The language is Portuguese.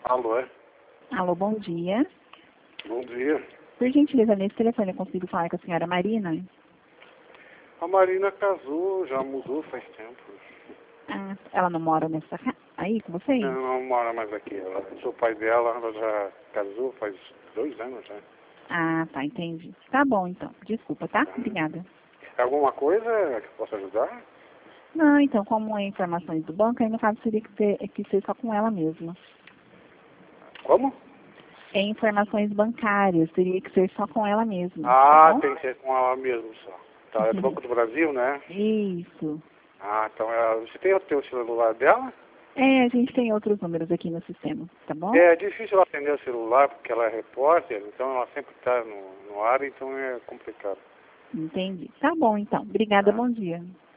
Alô, é? Alô, bom dia. Bom dia. Por gentileza, nesse telefone eu consigo falar com a senhora Marina? A Marina casou, já mudou faz tempo. Ah, ela não mora aí com vocês? Não mora mais aqui. Eu sou pai dela, ela já casou faz 2 anos já. Ah, tá, entendi. Tá bom, então. Desculpa, tá? Obrigada. Alguma coisa que possa ajudar? Não, então, como é informações do banco, aí no caso seria que ser só com ela mesma. Como? É informações bancárias, teria que ser só com ela mesma. Ah, Tá bom? tem que ser com ela mesmo só. Tá, é do Banco do Brasil, né? Isso. Ah, então você tem o teu celular dela? É, a gente tem outros números aqui no sistema, tá bom? É difícil ela atender o celular porque ela é repórter, então ela sempre está no ar, então é complicado. Entendi. Tá bom, então. Obrigada, Tá? bom dia.